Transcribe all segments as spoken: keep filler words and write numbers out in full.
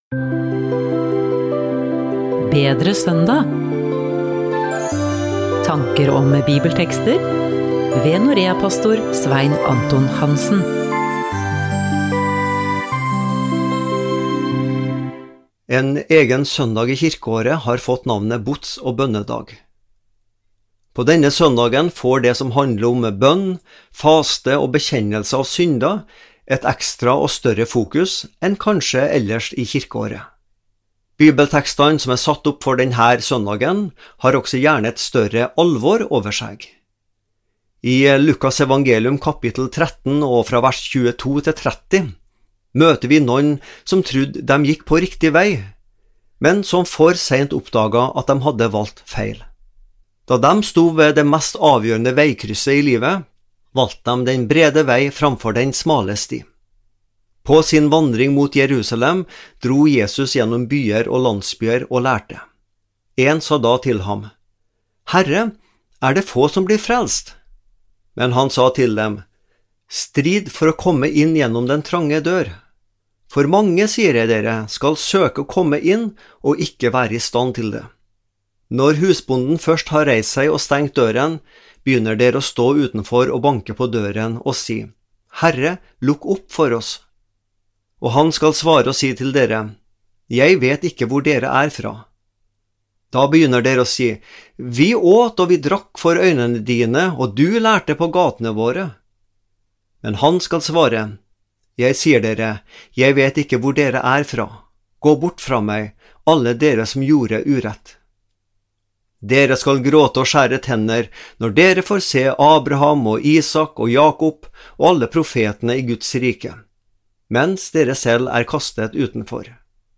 Bedre søndag. Tanker om bibeltekster ved Norea-pastor Svein Anton Hansen. En egen søndag i kirkeåret har fått navnet bots- og bønnedag. På denne søndagen får det som handler om bønn, faste og bekjennelse av synder et ekstra og større fokus enn kanskje ellers i kirkeåret. Bibeltekstene som er satt opp for denne søndagen har også gjerne et større alvor over seg. I Lukas evangelium kapittel tretten og fra vers tjueto til tretti møter vi noen som trodde de gikk på riktig vei, men som for sent oppdaget at de hadde valgt feil. Da de sto ved det mest avgjørende veikrysset i livet, valgte de den brede vei framfor den smale sti. På sin vandring mot Jerusalem dro Jesus gjennom byer og landsbyer og lærte. En sa da til ham, «Herre, er det få som blir frelst?» Men han sa til dem, «Strid for å komme inn gjennom den trange dør. For mange, sier jeg dere, skal søke å komme inn og ikke være i stand til det. Når husbonden først har reist seg og stengt døren, begynner dere å stå utenfor og banke på døren og si, «Herre, lukk opp for oss.» Og han skal svare og si til dere, «Jeg vet ikke hvor dere er fra.» Da begynner dere å si, «Vi åt og vi drakk for øynene dine, og du lærte på gatene våre.» Men han skal svare, «Jeg sier dere, jeg vet ikke hvor dere er fra. Gå bort fra meg, alle dere som gjorde urett.» Dere skal gråte og skjære tenner når dere får se Abraham og Isak og Jakob og alle profetene i Guds rike, mens dere selv er kastet utenfor.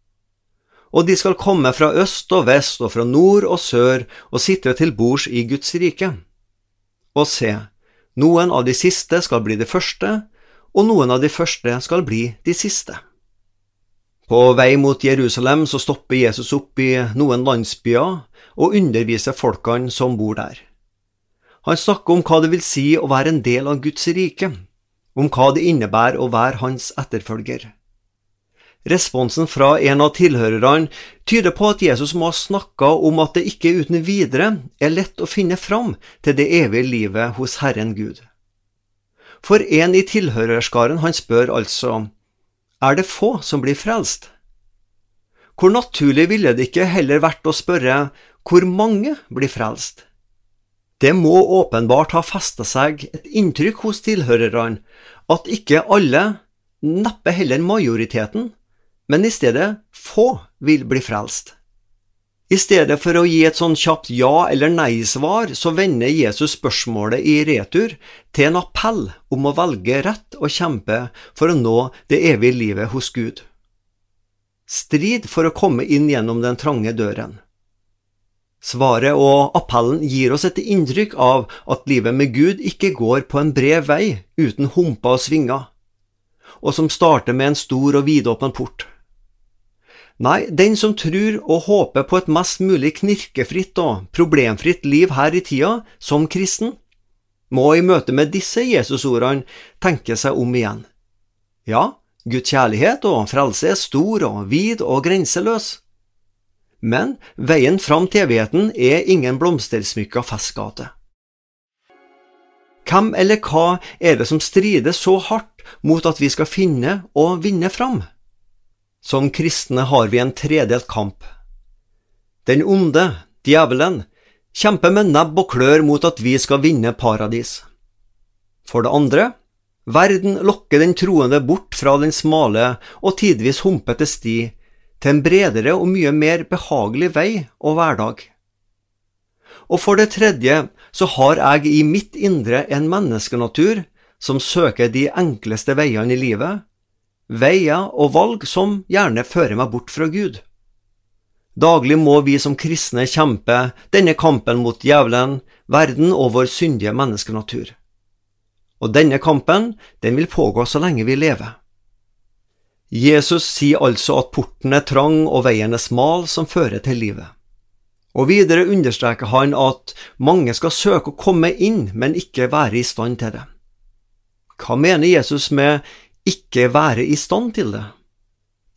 Og de skal komme fra øst og vest og fra nord og sør og sitte til bords i Guds rike. Og se, noen av de siste skal bli de første, og noen av de første skal bli de siste. På vei mot Jerusalem så stopper Jesus opp i noen landsbyer og underviser folkene som bor der. Han snakker om hva det vil si å være en del av Guds rike, om hva det innebærer å være hans etterfølger. Responsen fra en av tilhørerne tyder på at Jesus må ha snakket om at det ikke uten videre er lett å finne fram til det evige livet hos Herren Gud. For en i tilhørerskaren han spør altså, er det få som blir frelst? Hvor naturlig ville det ikke heller vært å spørre hvor mange blir frelst? Det må åpenbart ha festet seg et inntrykk hos tilhørerne at ikke alle, neppe heller majoriteten, men i stedet få vil bli frelst. I stedet for å gi et sånn kjapt ja- eller nei-svar, så vender Jesus spørsmålet i retur til en appell om å velge rett og kjempe for å nå det evige livet hos Gud. Strid for å komme inn gjennom den trange døren. Svaret og appellen gir oss et inntrykk av at livet med Gud ikke går på en bred vei uten humper og svinger, og som starter med en stor og vidåpen port. Nei, den som tror og håper på et mest mulig knirkefritt og problemfritt liv her i tida, som kristen, må i møte med disse Jesusordene tenke seg om igjen. Ja, Guds kjærlighet og frelse er stor og vid og grenseløs. Men veien fram til evigheten er ingen blomstersmykka festgate. Hvem eller hva er det som strider så hardt mot at vi skal finne og vinne fram? Som kristne har vi en tredelt kamp. Den onde, djevelen, kjemper med nebb og klør mot at vi skal vinne paradis. For det andre, verden lokker den troende bort fra den smale og tidvis humpete sti til en bredere og mye mer behagelig vei og hverdag. Og for det tredje så har jeg i mitt indre en menneskenatur som søker de enkleste veiene i livet, veier og valg som gjerne fører meg bort fra Gud. Daglig må vi som kristne kjempe denne kampen mot djevelen, verden og vår syndige menneskenatur. Og denne kampen, den vil pågå så lenge vi lever. Jesus sier altså at porten er trang og veien er smal som fører til livet. Og videre understreker han at mange skal søke å komme inn, men ikke være i stand til det. Hva mener Jesus med ikke være i stand til det?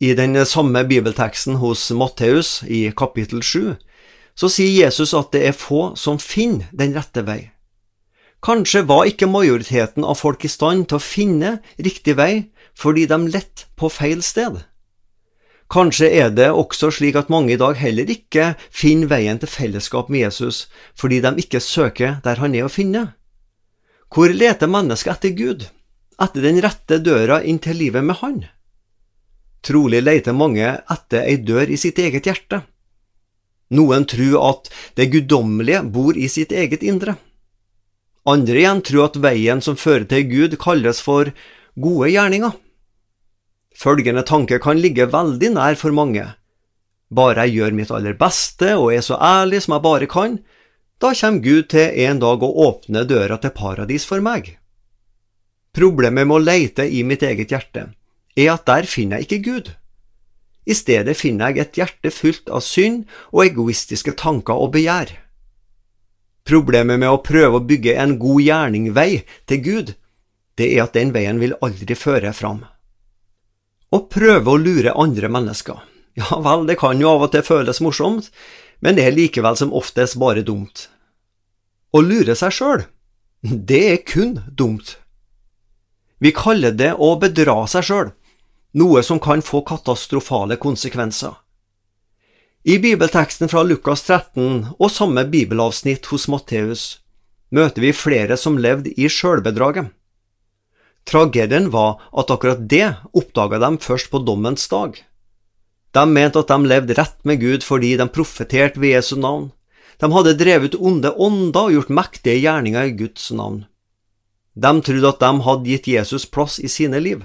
I den samme bibelteksten hos Matteus i kapittel sju, så sier Jesus at det er få som finner den rette vei. Kanskje var ikke majoriteten av folk i stand til å finne riktig vei fordi de lett på feil sted. Kanskje er det også slik at mange i dag heller ikke finner veien til fellesskap med Jesus fordi de ikke søker der han er å finne. Hvor leter mennesket etter Gud, etter den rette døra inn til livet med han? Trolig leter mange etter ei dør i sitt eget hjerte. Noen tror at det guddommelige bor i sitt eget indre. Andre igjen tror at veien som fører til Gud kalles for gode gjerninger. Følgende tanke kan ligge veldig nær for mange. Bare jeg gjør mitt aller beste og er så ærlig som jeg bare kan, da kommer Gud til en dag å åpne døra til paradis for meg. Problemet med å lete i mitt eget hjerte er at der finner jeg ikke Gud. I stedet finner jeg et hjerte fullt av synd og egoistiske tanker og begjær. Problemet med å prøve å bygge en god gjerningvei til Gud, det er at den veien vil aldri føre fram. Å prøve å lure andre mennesker, ja vel, det kan jo av og til føles morsomt, men det er likevel som oftest bare dumt. Å lure seg selv, det er kun dumt. Vi kaller det å bedra seg selv, noe som kan få katastrofale konsekvenser. I bibelteksten fra Lukas tretten og samme bibelavsnitt hos Matteus møter vi flere som levde i selvbedraget. Tragedien var at akkurat det oppdaget de først på dommens dag. De mente at de levde rett med Gud fordi de profeterte ved Jesu navn. De hadde drevet onde ånder og gjort mektige gjerninger i Guds navn. De trodde at de hadde gitt Jesus plass i sine liv.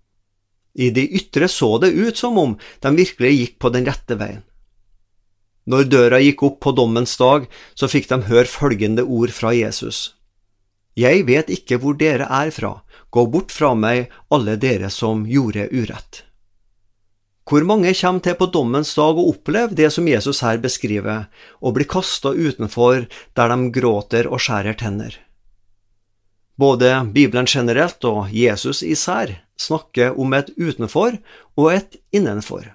I det ytre så det ut som om de virkelig gikk på den rette veien. Når døra gikk opp på dommens dag, så fikk de høre følgende ord fra Jesus. Jeg vet ikke hvor dere er fra, gå bort fra meg, alle dere som gjorde urett. Hvor mange kommer til på dommens dag og opplever det som Jesus her beskriver, og blir kastet utenfor der de gråter og skjærer tenner? Både Bibelen generelt og Jesus især snakker om et utenfor og et innenfor.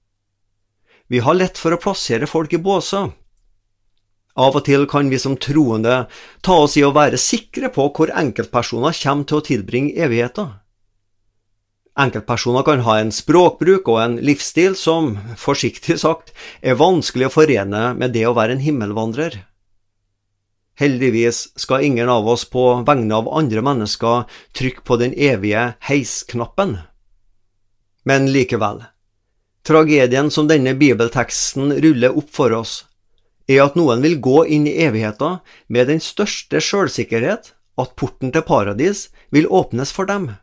Vi har lett for å plassere folk i båser. Av og til kan vi som troende ta oss i å være sikre på hvor enkeltpersoner kommer til å tilbringe evigheten. Enkeltpersoner kan ha en språkbruk og en livsstil som, forsiktig sagt, er vanskelig å forene med det å være en himmelvandrer. Heldigvis skal ingen av oss på vegne av andre mennesker trykke på den evige heisknappen. Men likevel, tragedien som denne bibelteksten ruller opp for oss, er at noen vil gå inn i evigheten med den største selvsikkerhet at porten til paradis vil åpnes for dem.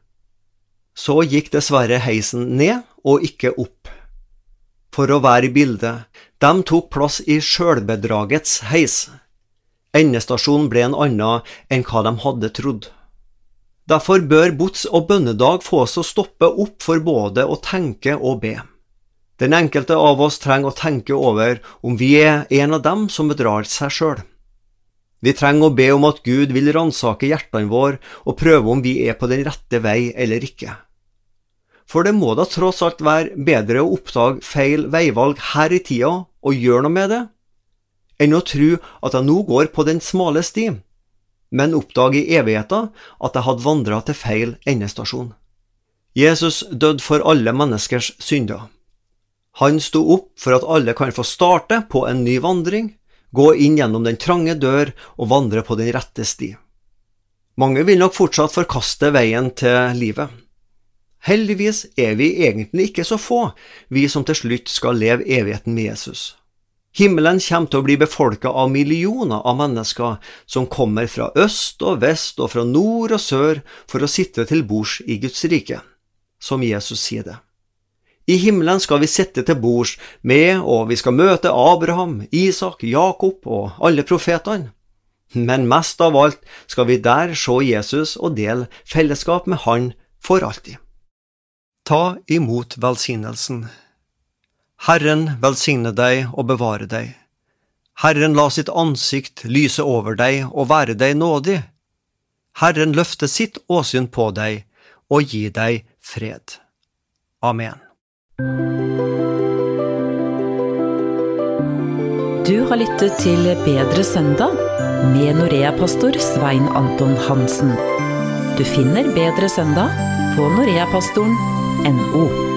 Så gikk dessverre heisen ned og ikke opp. For å være i bildet, de tok plass i selvbedragets heis. Endestasjonen ble en annen enn hva de hadde trodd. Derfor bør bots- og bønnedag få oss å stoppe opp for både å tenke og be. Den enkelte av oss trenger å tenke over om vi er en av dem som bedrar seg selv. Vi trenger å be om at Gud vil ransake hjertene våre og prøve om vi er på den rette vei eller ikke. For det må da tross alt være bedre å oppdage feil veivalg her i tida og gjøre noe med det, enn å tro at jeg nå går på den smale sti, men oppdage i evigheten at jeg hadde vandret til feil endestasjon. Jesus døde for alle menneskers synder. Han sto opp for at alle kan få starte på en ny vandring, gå inn gjennom den trange dør og vandre på den rette sti. Mange vil nok fortsatt forkaste veien til livet. Heldigvis er vi egentlig ikke så få, vi som til slutt skal leve evigheten med Jesus. Himmelen kommer til å bli befolket av millioner av mennesker som kommer fra øst og vest og fra nord og sør for å sitte til bords i Guds rike, som Jesus sier det. I himmelen skal vi sitte til bords med, og vi skal møte Abraham, Isak, Jakob og alle profetene. Men mest av alt skal vi der se Jesus og dele fellesskap med han for alltid. Ta imot velsignelsen. Herren velsigne deg og bevare deg. Herren la sitt ansikt lyse over deg og være deg nådig. Herren løfte sitt åsyn på deg og gi deg fred. Amen. Du har lyttet til Bedre søndag med Norea-pastor Svein Anton Hansen. Du finner Bedre søndag på noreapastoren punktum no.